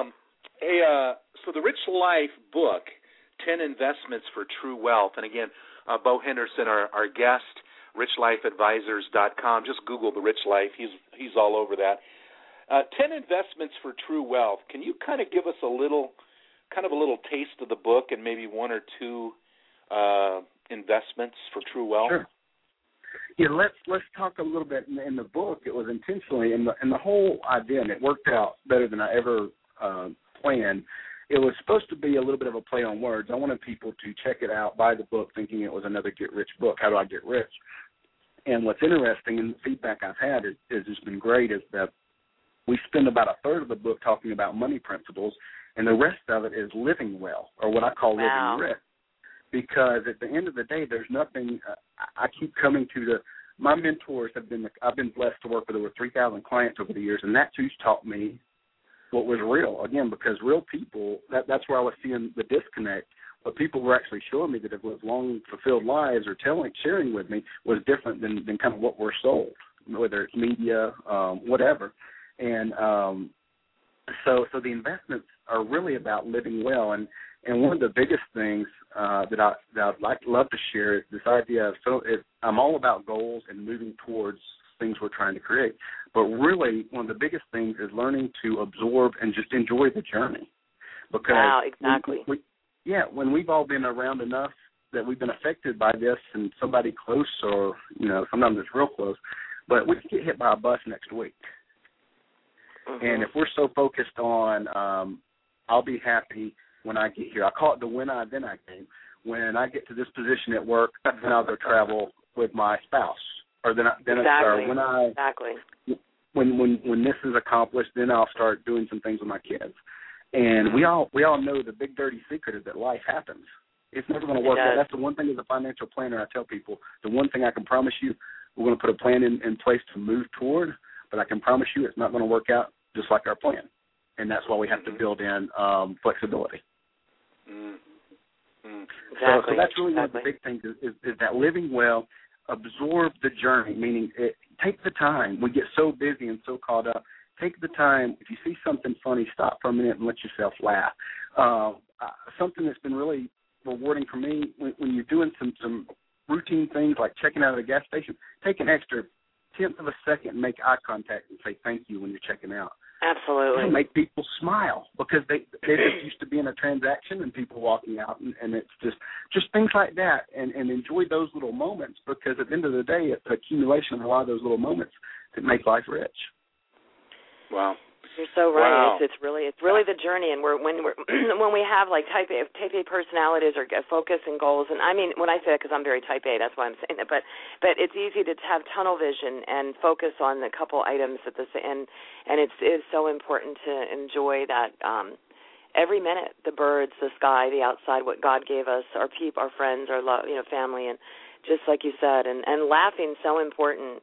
So the Rich Life book, 10 Investments for True Wealth. And again, Bo Henderson, our guest, richlifeadvisors.com. Just Google the Rich Life. He's all over that. 10 Investments for True Wealth. Can you kind of give us a little taste of the book and maybe one or two investments for true wealth? Sure. Yeah, let's talk a little bit. In the book, it was intentionally, and the whole idea, and it worked out better than I ever planned. It was supposed to be a little bit of a play on words. I wanted people to check it out, buy the book, thinking it was another get-rich book. How do I get rich? And what's interesting, and the feedback I've had is has been great, is that we spend about a third of the book talking about money principles, and the rest of it is living well, or what I call living rich. Because at the end of the day, there's nothing. I keep coming to my mentors have been. I've been blessed to work with over 3,000 clients over the years, and that's who's taught me what was real. Again, because real people. That's where I was seeing the disconnect. What people were actually showing me that have lived long, fulfilled lives, or sharing with me, was different than kind of what we're sold, whether it's media, whatever. And so the investments are really about living well. And one of the biggest things that I'd love to share is this idea of, I'm all about goals and moving towards things we're trying to create. But really, one of the biggest things is learning to absorb and just enjoy the journey. Because wow, exactly. When we've all been around enough that we've been affected by this, and somebody close, or sometimes it's real close, but we could get hit by a bus next week. And if we're so focused on, I'll be happy when I get here. I call it the when I, then I game. When I get to this position at work, then I'll go travel with my spouse. Or when this is accomplished, then I'll start doing some things with my kids. And we all know the big dirty secret is that life happens. It's never going to work out. That's the one thing as a financial planner I tell people. The one thing I can promise you, we're going to put a plan in place to move toward, but I can promise you it's not going to work out just like our plan. And that's why we have to build in flexibility. Exactly. So that's really one of the big things is that living well, absorb the journey, meaning take the time. We get so busy and so caught up. Take the time. If you see something funny, stop for a minute and let yourself laugh. Something that's been really rewarding for me, when you're doing some routine things like checking out at a gas station, take an extra tenth of a second and make eye contact and say thank you when you're checking out. Absolutely. It'll make people smile because they're just used to being a transaction and people walking out, and it's just things like that, and enjoy those little moments, because at the end of the day, it's the accumulation of a lot of those little moments that make life rich. Wow. You're so right. Wow. It's really the journey, and when we have like type A personalities or focus and goals, and I mean when I say that because I'm very type A, that's why I'm saying that. But it's easy to have tunnel vision and focus on a couple items at and it is so important to enjoy that every minute, the birds, the sky, the outside, what God gave us, our friends, our love, family, and just like you said, and laughing so important.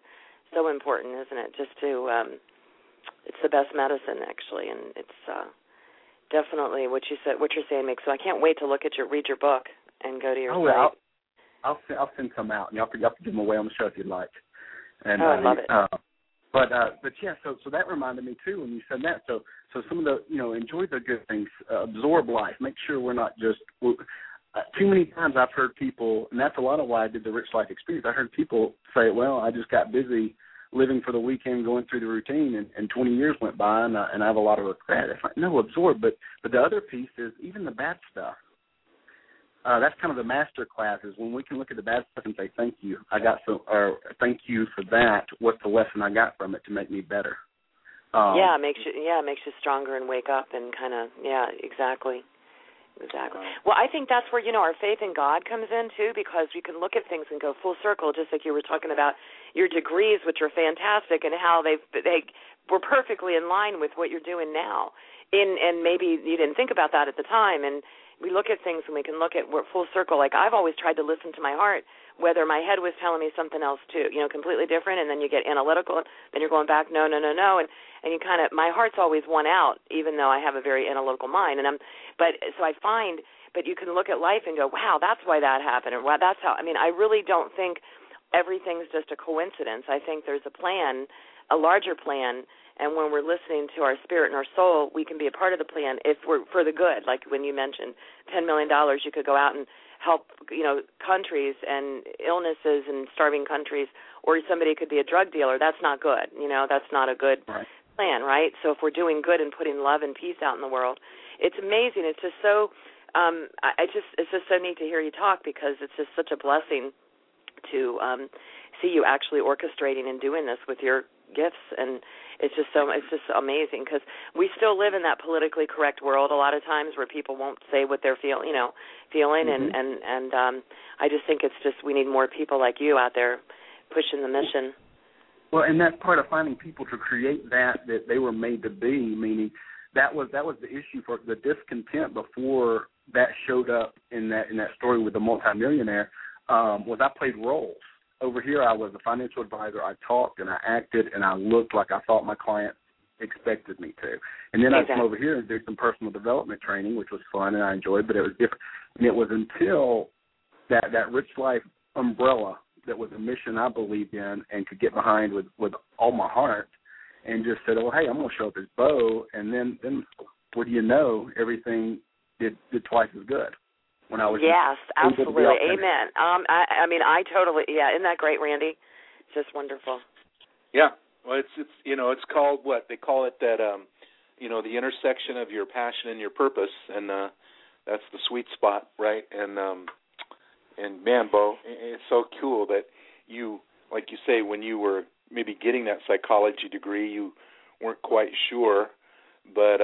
So important, isn't it? Just to, it's the best medicine, actually, and it's definitely what you said. What you're saying makes. So I can't wait to read your book and go to your site. I'll send some out, and y'all can give them away on the show if you'd like. And, I love it. But yeah, so that reminded me too when you said that. So some of the, enjoy the good things, absorb life, make sure we're not just. Too many times I've heard people, and that's a lot of why I did the Rich Life Experience. I heard people say, "Well, I just got busy living for the weekend, going through the routine, and 20 years went by, and I have a lot of regret." It's like, no, absorb. But the other piece is even the bad stuff. That's kind of the master class, is when we can look at the bad stuff and say, "Thank you, or thank you for that. What's the lesson I got from it to make me better?" It makes you stronger and wake up and kind of exactly. Exactly. Well, I think that's where, our faith in God comes in, too, because you can look at things and go full circle, just like you were talking about your degrees, which are fantastic, and how they were perfectly in line with what you're doing now. And maybe you didn't think about that at the time, and we look at things and we can look at full circle. Like I've always tried to listen to my heart, whether my head was telling me something else too, completely different, and then you get analytical, then you're going back, no, and you kind of, my heart's always won out, even though I have a very analytical mind, but you can look at life and go, wow, that's why that happened, or wow, that's how. I really don't think everything's just a coincidence. I think there's a plan, a larger plan. And when we're listening to our spirit and our soul, we can be a part of the plan if we're for the good. Like when you mentioned $10 million, you could go out and help, countries and illnesses and starving countries, or somebody could be a drug dealer. That's not good. That's not a good plan, right? So if we're doing good and putting love and peace out in the world, it's amazing. It's just so, it's just so neat to hear you talk, because it's just such a blessing to see you actually orchestrating and doing this with your gifts. And it's just amazing, because we still live in that politically correct world a lot of times where people won't say what they're feeling, mm-hmm. and I just think it's just, we need more people like you out there pushing the mission. Well, and that's part of finding people to create that they were made to be, meaning that was the issue for the discontent before that showed up in that story with the multimillionaire, was I played roles. Over here, I was a financial advisor. I talked and I acted and I looked like I thought my client expected me to. And then I come over here and did some personal development training, which was fun and I enjoyed, but it was different. And it was until that Rich Life umbrella that was a mission I believed in and could get behind with all my heart, and just said, "Oh, hey, I'm going to show up as Bo," and then what do you know? Everything did twice as good. When I was absolutely, amen. I totally, isn't that great, Randy? It's just wonderful. Yeah, well, it's called what they call it, that the intersection of your passion and your purpose, and that's the sweet spot, right? And man, Bo, it's so cool that you, like you say, when you were maybe getting that psychology degree, you weren't quite sure, but.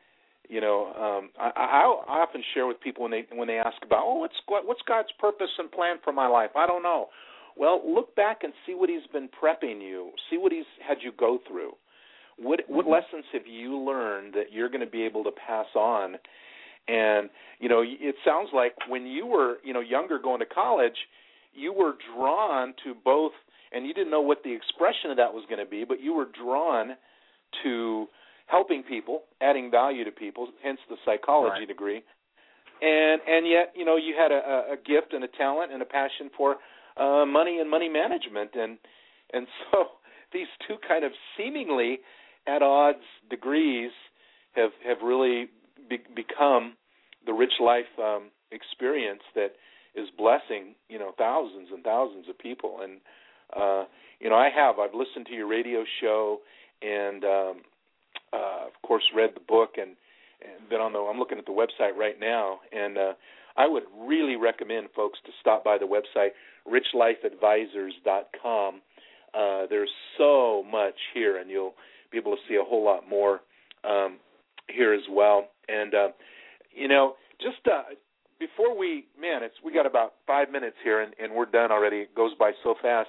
I often share with people when they ask about, what's God's purpose and plan for my life? I don't know. Well, look back and see what He's been prepping you. See what He's had you go through. What lessons have you learned that you're going to be able to pass on? And it sounds like when you were younger, going to college, you were drawn to both, and you didn't know what the expression of that was going to be, but you were drawn to helping people, adding value to people, hence the psychology degree. And yet, you had a gift and a talent and a passion for money and money management. And so these two kind of seemingly at odds degrees have really become the Rich Life experience that is blessing, thousands and thousands of people. And, I've listened to your radio show and, of course, read the book and been I'm looking at the website right now, and I would really recommend folks to stop by the website, richlifeadvisors.com. There's so much here, and you'll be able to see a whole lot more here as well. And, just before we got about 5 minutes here, and we're done already. It goes by so fast.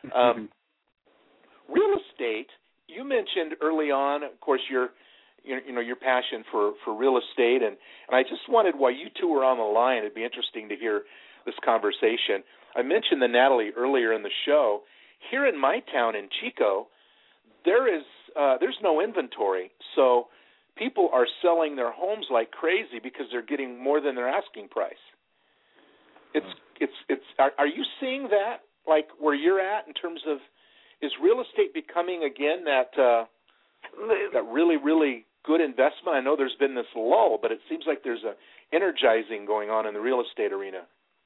Real estate, you mentioned early on, of course, your passion for real estate, and I just wanted, while you two were on the line, it'd be interesting to hear this conversation. I mentioned the Natalie earlier in the show, here in my town in Chico, there's no inventory, so people are selling their homes like crazy because they're getting more than their asking price. Are you seeing that, like where you're at, in terms of, is real estate becoming again that really, really good investment? I know there's been this lull, but it seems like there's a energizing going on in the real estate arena.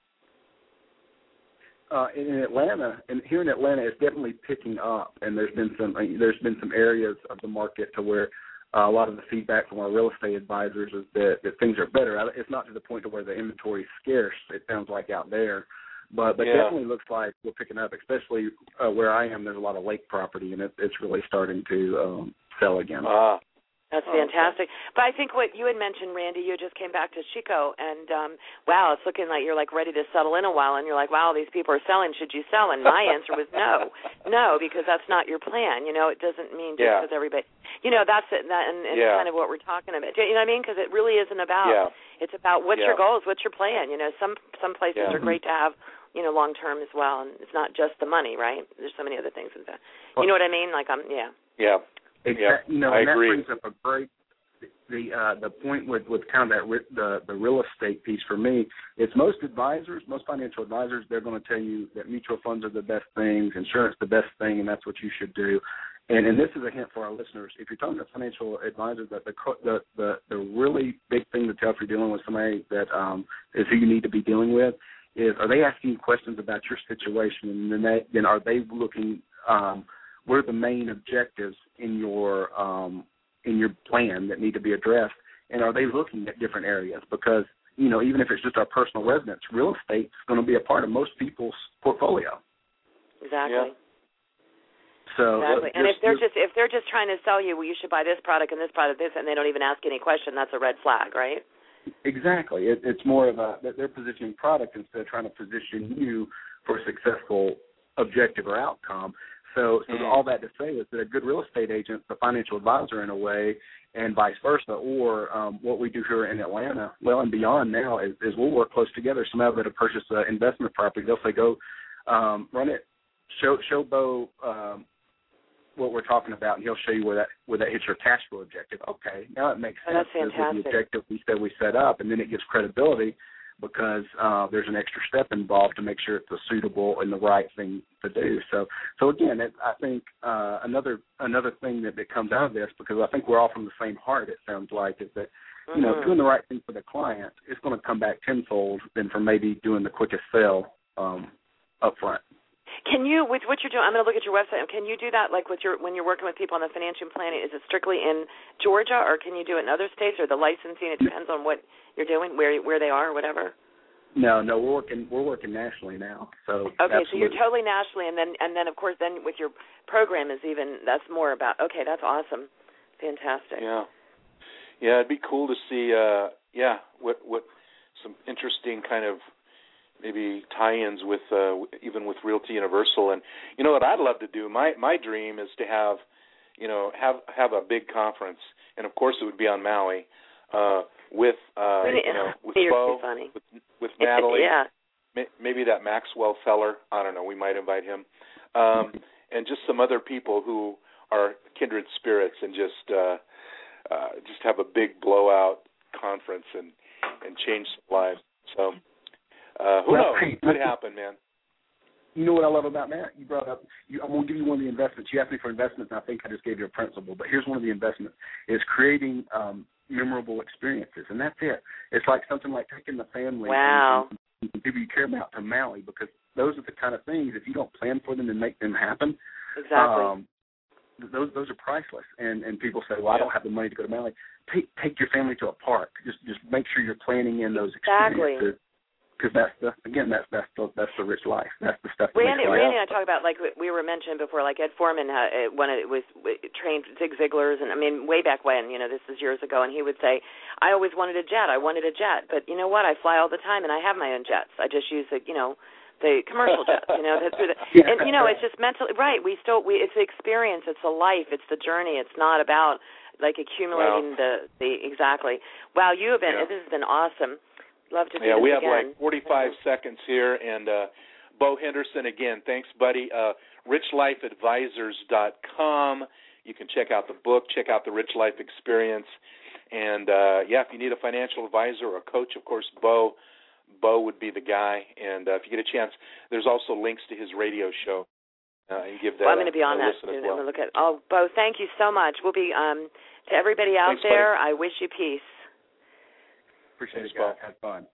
In Atlanta, and here in Atlanta, it's definitely picking up, and there's been some areas of the market to where a lot of the feedback from our real estate advisors is that things are better. It's not to the point to where the inventory is scarce, it sounds like out there, but definitely looks like we're picking up, especially where I am. There's a lot of lake property, and it's really starting to sell again. That's fantastic. But I think what you had mentioned, Randy, you just came back to Chico, and wow, it's looking like you're like ready to settle in a while, and you're like, wow, these people are selling. Should you sell? And my answer was no, because that's not your plan. You know, it doesn't mean just because everybody, you know, that's it, and kind of what we're talking about. You know what I mean? Because it really isn't about. It's about what's your goals, what's your plan. You know, some places are great to have, you know, long term as well, and it's not just the money, right? There's so many other things in that. You know what I mean? Like Yeah. Exactly. You know, I and agree. That brings up a great the point with kind of that the real estate piece for me. It's most financial advisors, they're going to tell you that mutual funds are the best things, insurance the best thing, and that's what you should do. And this is a hint for our listeners. If you're talking to financial advisors, that the really big thing to tell if you're dealing with somebody that is who you need to be dealing with is, are they asking you questions about your situation, and then are they looking what are the main objectives in your plan that need to be addressed, and are they looking at different areas? Because, you know, even if it's just our personal residence, real estate is going to be a part of most people's portfolio. Exactly. Yeah. So, exactly. And if they're just trying to sell you, well, you should buy this product and this product, this, and they don't even ask any question, that's a red flag, right? Exactly. It's more of that they're positioning product instead of trying to position you for a successful objective or outcome. So all that to say is that a good real estate agent, the financial advisor in a way, and vice versa, or what we do here in Atlanta, well and beyond now, is we'll work close together. Somebody that'll purchase an investment property, they'll say, go run it, show Bo what we're talking about, and he'll show you where that hits your cash flow objective. Okay, now it makes sense. That's fantastic. The objective we set up, and then it gives credibility because there's an extra step involved to make sure it's a suitable and the right thing to do. So again, I think another thing that comes out of this, because I think we're all from the same heart, it sounds like, is that, you know, doing the right thing for the client is going to come back tenfold than for maybe doing the quickest sale up front. Can you, with what you're doing, I'm going to look at your website, can you do that like when you're working with people on the financial planning, is it strictly in Georgia, or can you do it in other states, or the licensing, it depends on what you're doing, where they are or whatever? No, we're working nationally now. So okay, absolutely. So you're totally nationally, and then of course with your program is even, that's more about, okay, that's awesome. Fantastic. Yeah, it'd be cool to see what some interesting kind of maybe tie-ins with even with Realty Universal. And you know what I'd love to do? My dream is to have a big conference, and of course it would be on Maui with Bo, with Natalie, maybe that Maxwell feller. I don't know. We might invite him, and just some other people who are kindred spirits, and just have a big blowout conference and change lives. So. Who knows? It could happen, man. You know what I love about that? You brought up, I'm going to give you one of the investments. You asked me for investments, and I think I just gave you a principle. But here's one of the investments, is creating memorable experiences. And that's it. It's like something like taking the family and people you care about to Maui, because those are the kind of things, if you don't plan for them and make them happen, exactly. Those are priceless. And people say, well, I don't have the money to go to Maui. Take your family to a park. Just make sure you're planning in those experiences. Because that's the rich life. That's the stuff. Randy and I talk about, like we were mentioned before, like Ed Foreman was trained Zig Ziglar's, and I mean way back when, this is years ago, and he would say, I always wanted a jet. I wanted a jet, but you know what? I fly all the time, and I have my own jets. I just use the commercial jets. And it's just mentally right. It's the experience. It's the life. It's the journey. It's not about like accumulating the exactly. Wow, this has been awesome. Love to do this we again. have like 45 seconds here, and Bo Henderson, again, thanks, buddy. RichLifeAdvisors.com. You can check out the book, check out the Rich Life Experience. And, if you need a financial advisor or a coach, of course, Bo would be the guy. And if you get a chance, there's also links to his radio show. And give that I'm going to be on that soon. Well. I'm going to look at. Oh, Bo, thank you so much. We'll be to everybody out Thanks, there. buddy. I wish you peace. Appreciate Thanks, it, guys. Bo. Have fun.